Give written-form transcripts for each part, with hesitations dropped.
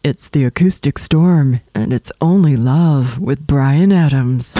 It's the Acoustic Storm, and it's Only Love with Bryan Adams.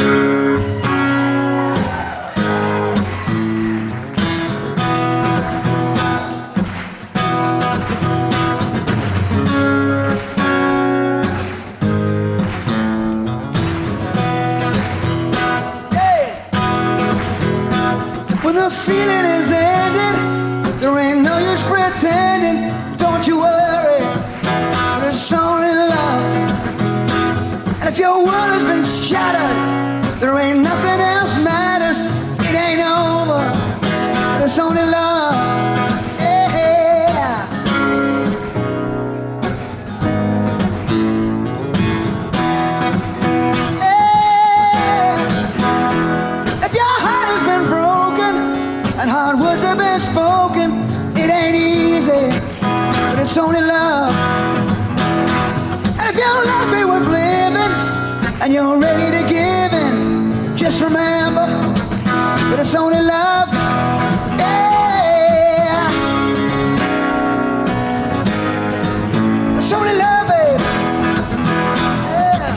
When the feeling is ended, there ain't no use pretending. Don't you worry, but it's only love. And if your world has been shattered, there ain't nothing else matters. It ain't over, but it's only love. Yeah. If your heart has been broken and hard words have been spoken, it ain't easy, but it's only love. And if your life ain't worth living and you're ready to give in, just remember that it's only love. Yeah. It's only love, baby. Yeah.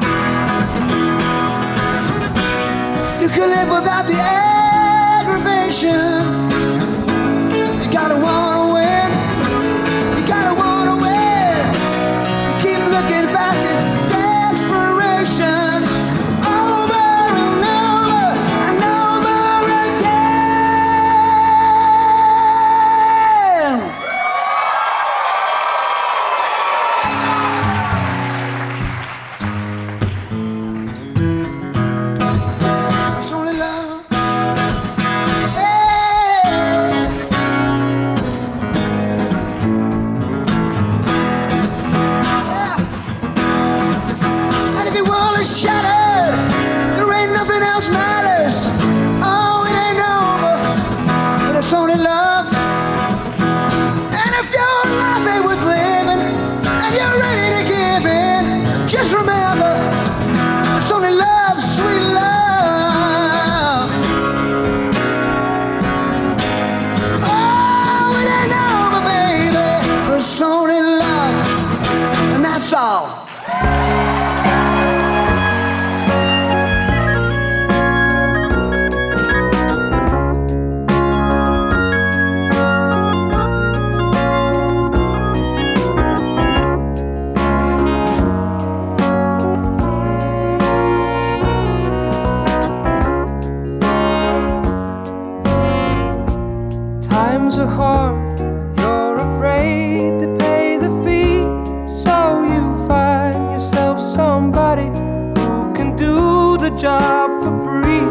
You can live without the aggravation. You gotta wanna win. You gotta wanna win. You keep looking back in desperation, over and over and over again. It's only love. And if your world is shattered, there ain't nothing else matters. Oh, it ain't over, but it's only love. And if your life ain't worth living and you're ready to give in, just remember, it's only love, sweet love. Oh, it ain't over, baby, but it's only love, and that's all. Times are hard, you're afraid to pay the fee, so you find yourself somebody who can do the job for free.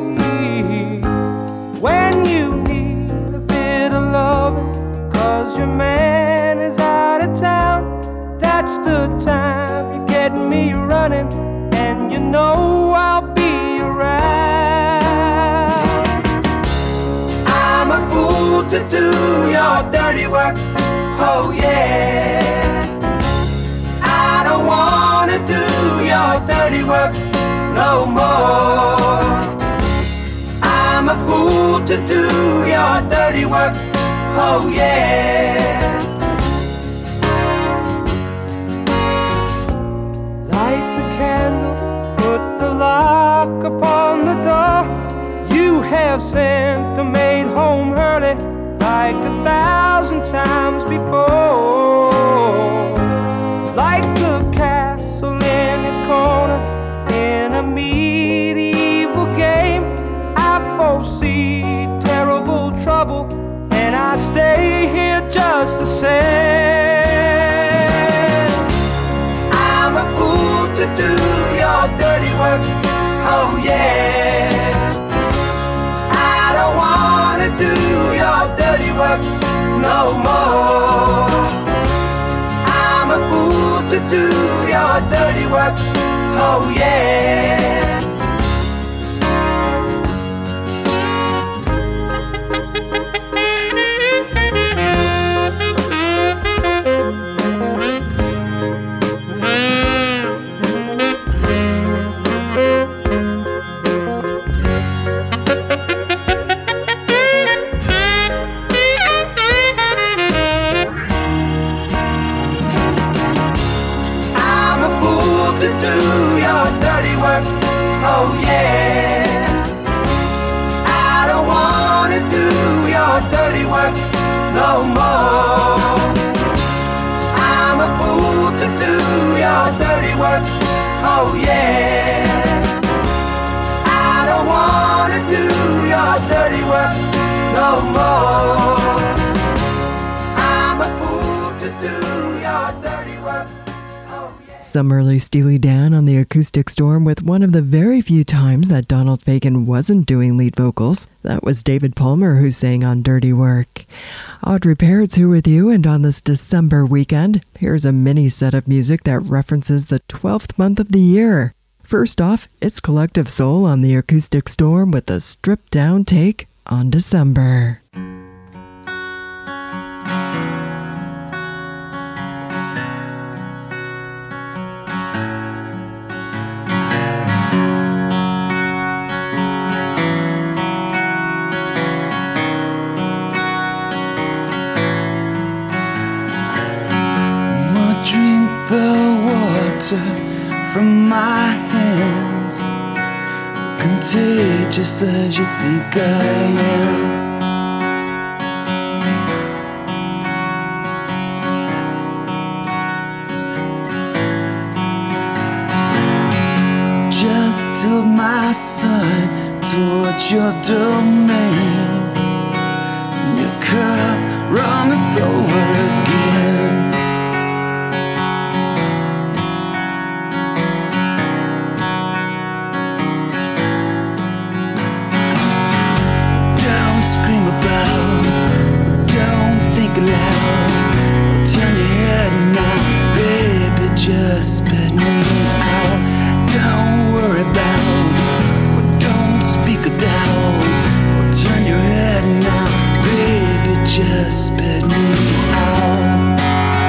When you need a bit of loving, 'cause your man is out of town, that's the time you get me running, and you know I'll be around. I'm a fool to do your dirty work, oh yeah. I don't wanna do your dirty work no more. I'm a fool to do your dirty work, oh yeah. Light the candle, put the lock upon the door. You have sent the maid home early like 1,000 times before. Like the castle in his corner in a medieval game, I foresee terrible trouble, and I stay here just the same. I'm a fool to do your dirty work, oh yeah. I don't wanna do your dirty work no more. I'm a fool to do your dirty work, oh yeah. oh yeah. I don't wanna do your dirty work no more. I'm a fool to do your dirty work, oh yeah. I don't wanna do your dirty work no more. I'm a fool to do your dirty work, oh yeah. Some early Steely Dan on the Acoustic Storm with one of the very few times that Donald Fagen wasn't doing lead vocals. That was David Palmer who sang on Dirty Work. Audrey Parrott's here with you, and on this December weekend, here's a mini set of music that references the 12th month of the year. First off, it's Collective Soul on the Acoustic Storm with a stripped-down take on December. From my hands, contagious as you think I am. Just tilt my sun towards your domain, and your cup runneth over again. Just spit me out. Don't worry about what, don't speak it down. Or turn your head now, baby. Just spit me out.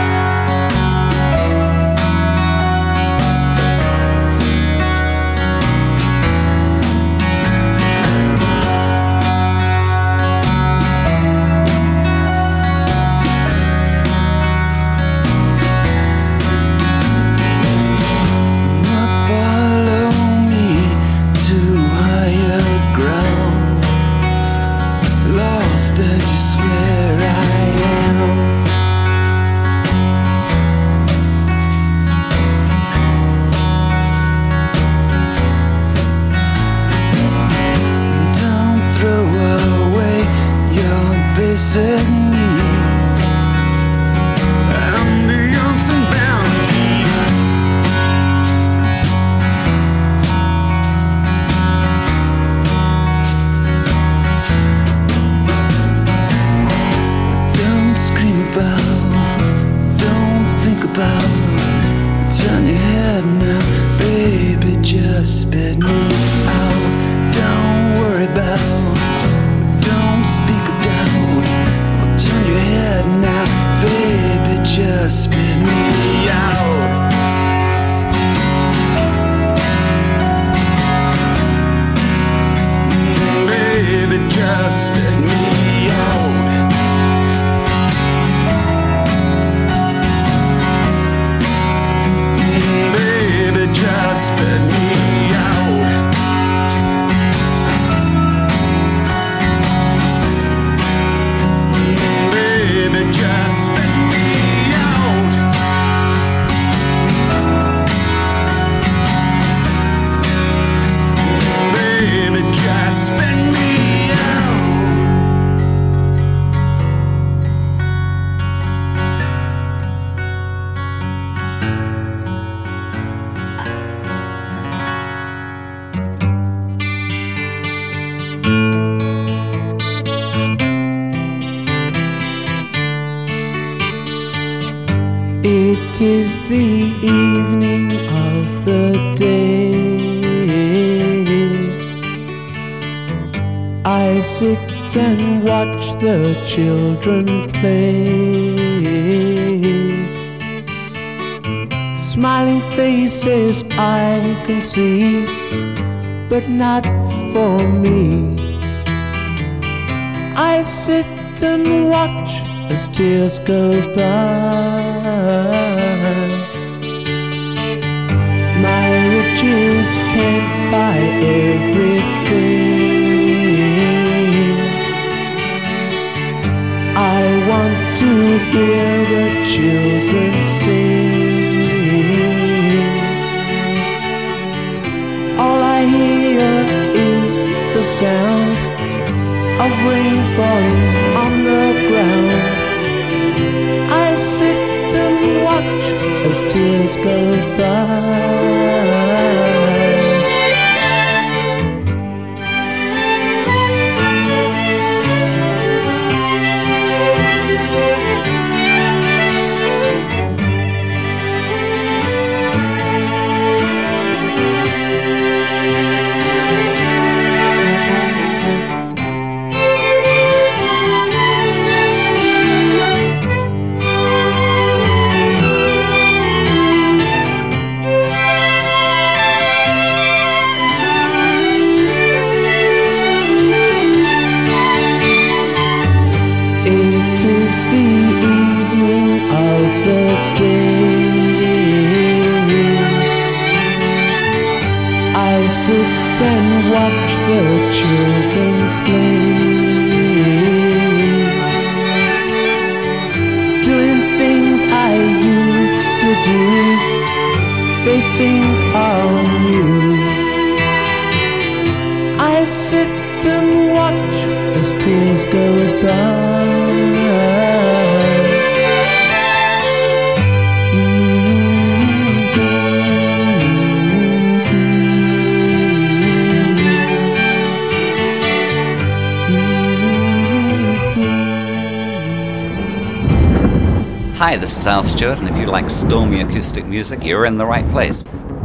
It is the evening of the day. I sit and watch the children play. Smiling faces I can see, but not for me. I sit and watch as tears go by. My riches can't buy watch as tears go by. It is the evening of the day. I sit and watch the children play, doing things I used to do. They think are new. I sit and watch as tears go by. Hi, this is Al Stewart, and if you like stormy acoustic music, you're in the right place.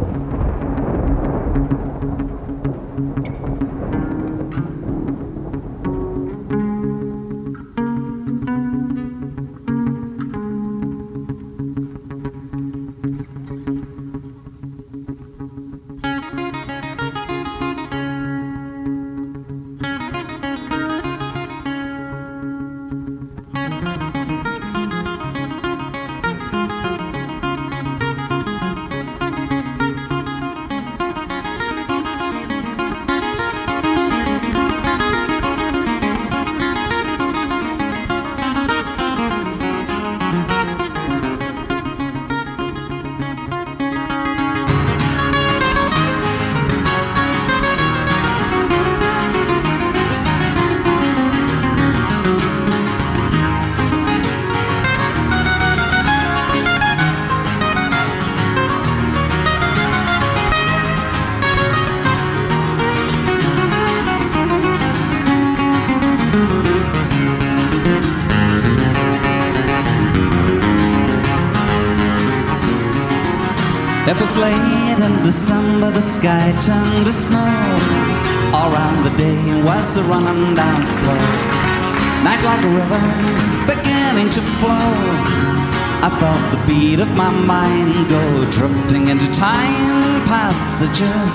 It was late in December, the sky turned to snow. All round the day was a running down slow. Night like a river beginning to flow. I felt the beat of my mind go drifting into time passages.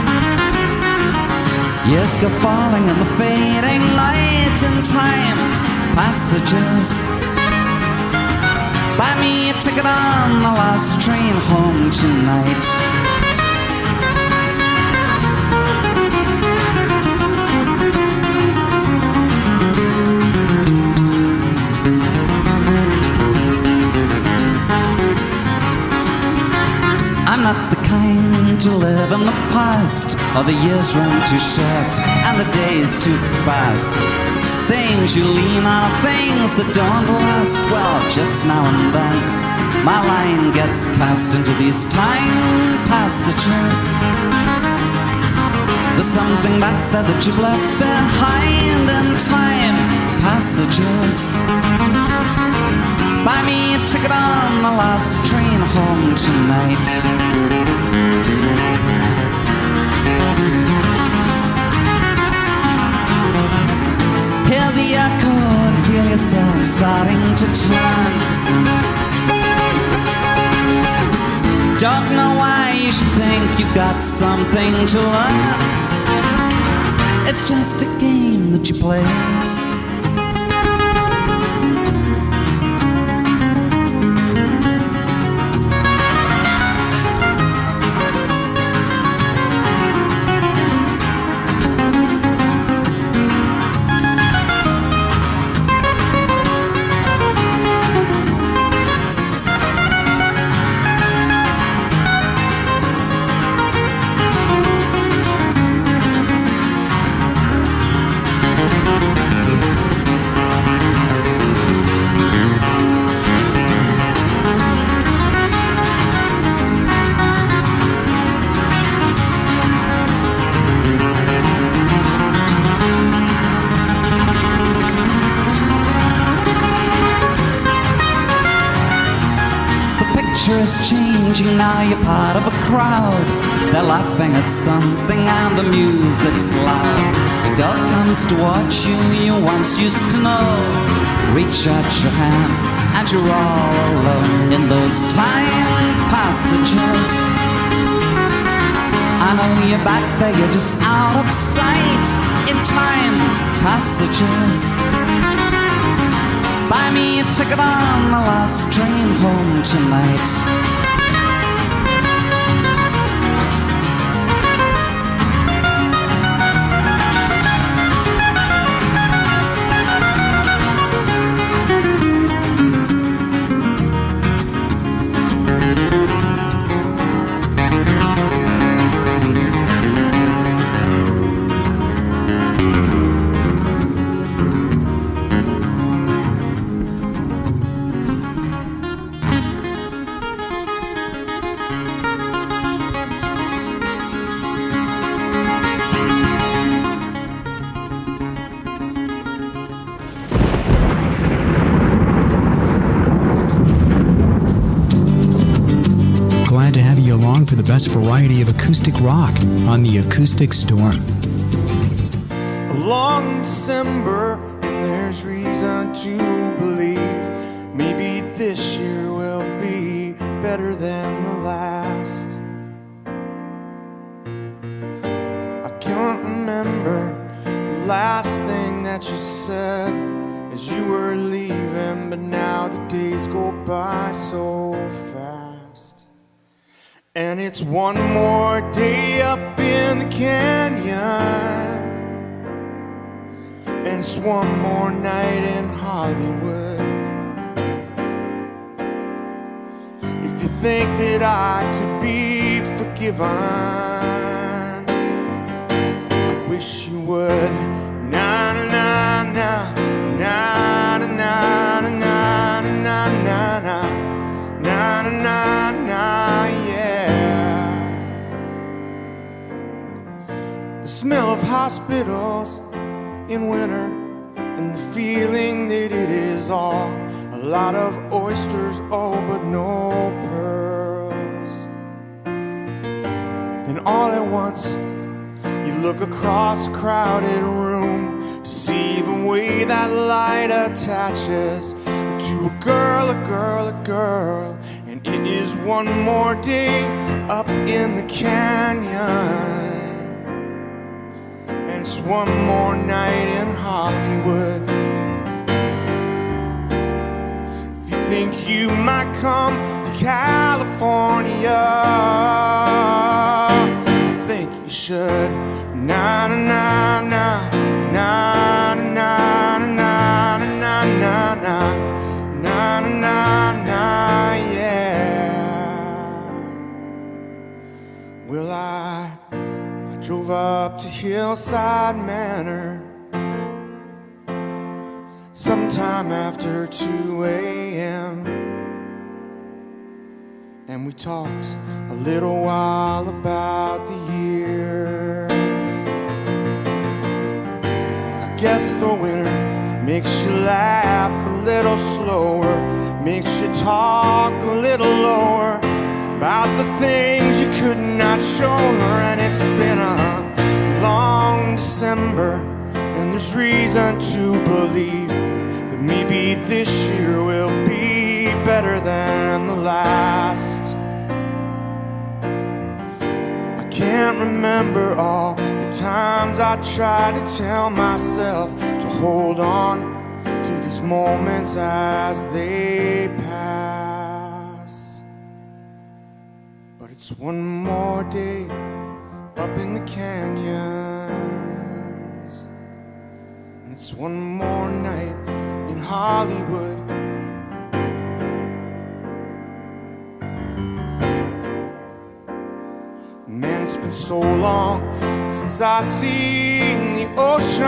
Years go falling in the fading light and time passages. Buy me a ticket on the last train home tonight. I'm not the kind to live in the past, or the years run too short and the days too fast. Things you lean on are things that don't last. Well, just now and then my line gets cast into these time passages. There's something back there that you've left behind in time passages. Buy me a ticket on the last train home tonight. Hear the echo and feel yourself starting to turn. Don't know why you should think you got something to learn. It's just a game that you play. picture is changing, now you're part of a crowd. They're laughing at something and the music's loud. A girl comes to watch you, you once used to know. Reach out your hand and you're all alone in those time passages. I know you're back there, you're just out of sight in time passages. Buy me a ticket on the last train home tonight. For the best variety of acoustic rock on the Acoustic Storm. A long December, and there's reason to believe maybe this year will be better than the last. I can't remember the last thing that you said as you were leaving, but now the days go by so fast. And it's one more day up in the canyon, and it's one more night in Hollywood. If you think that I could be forgiven, I wish you would. Na na na na na na na na na na na na na, yeah. The smell of hospitals in winter, and the feeling that it is all a lot of oysters, oh, but no pearls. Then all at once you look across a crowded room to see the way that light attaches to a girl, a girl, a girl. And it is one more day up in the canyon, and it's one more night in Hollywood. If you think you might come to California, I think you should. Na na na na na na na na na na na na na, yeah. Well, I drove up to Hillside Manor sometime after 2 a.m. and we talked a little while about the year. I guess the winter makes you laugh a little slower, makes you talk a little lower about the things you could not show her. And it's been a long December, and there's reason to believe that maybe this year will be better than the last. I can't remember all the times I tried to tell myself to hold on to these moments as they pass. But it's one more day up in the canyons, and it's one more night in Hollywood. Man, it's been so long since I seen the ocean,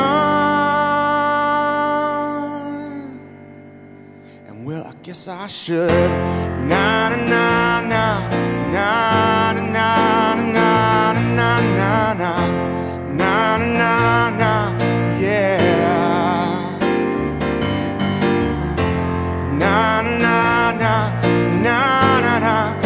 and well, I guess I should. Na na na na na na na na na na na na na, yeah. Na na na na na na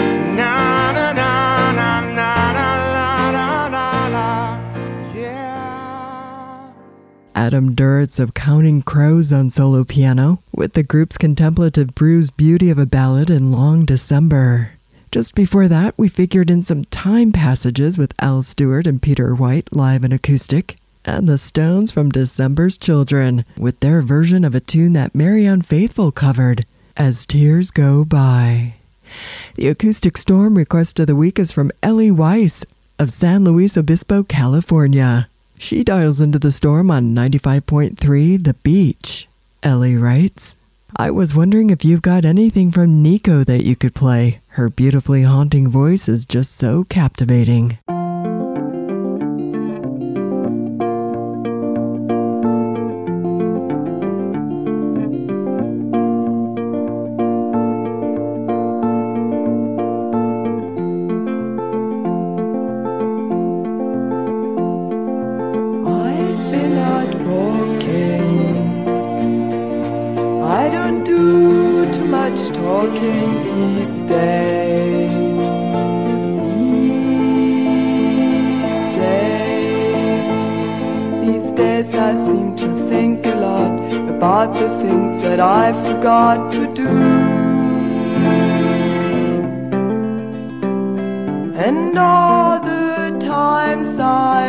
Adam Duritz of Counting Crows on solo piano, with the group's contemplative bruised beauty of a ballad in Long December. Just before that, we figured in some time passages with Al Stewart and Peter White live and acoustic, and the Stones from December's Children, with their version of a tune that Marianne Faithfull covered, As Tears Go By. The Acoustic Storm request of the week is from Ellie Weiss of San Luis Obispo, California. She dials into the storm on 95.3 The Beach. Ellie writes, I was wondering if you've got anything from Nico that you could play. Her beautifully haunting voice is just so captivating. Forgot to do, and all the times I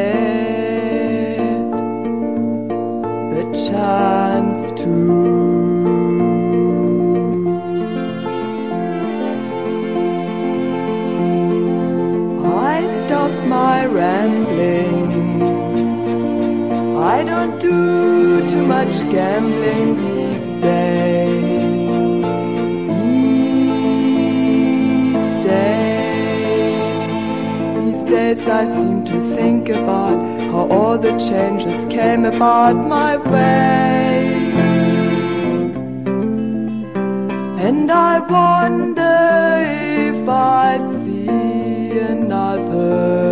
had the chance to. I stopped my rambling. I don't do too much gambling these days. These days I seem to think about how all the changes came about my way. And I wonder if I'd see another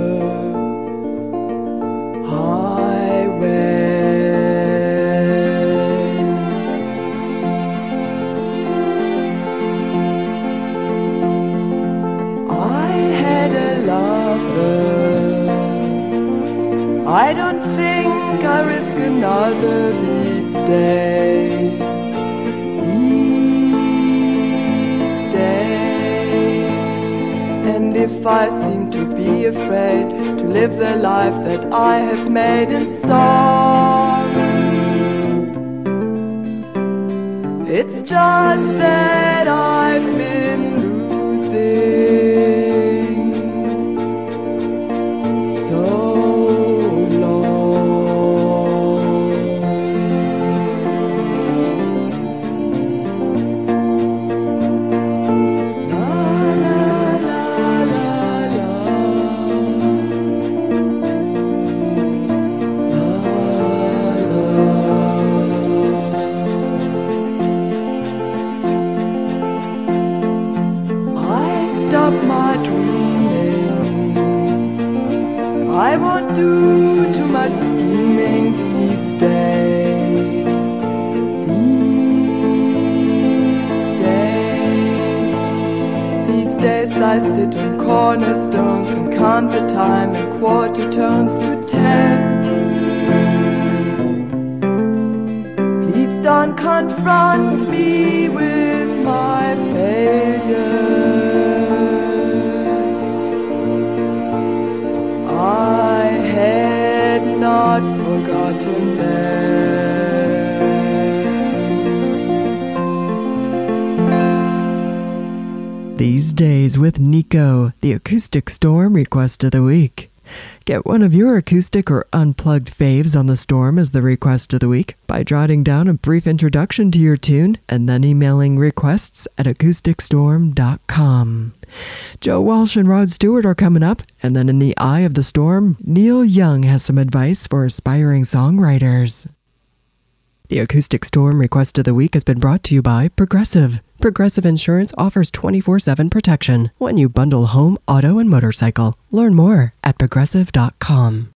I don't think I risk another these days. These days. And if I seem to be afraid to live the life that I have made in song, it's just that I've been losing so. I won't do too much scheming these days. These days I sit on cornerstones and count the time in quarter tones to 10. Please don't confront me with my failures. I had not forgotten them. These Days with Nico, the Acoustic Storm request of the week. Get one of your acoustic or unplugged faves on the storm as the request of the week by jotting down a brief introduction to your tune and then emailing requests@acousticstorm.com. Joe Walsh and Rod Stewart are coming up, and then in the eye of the storm, Neil Young has some advice for aspiring songwriters. The Acoustic Storm request of the week has been brought to you by Progressive. Progressive Insurance offers 24/7 protection when you bundle home, auto, and motorcycle. Learn more at progressive.com.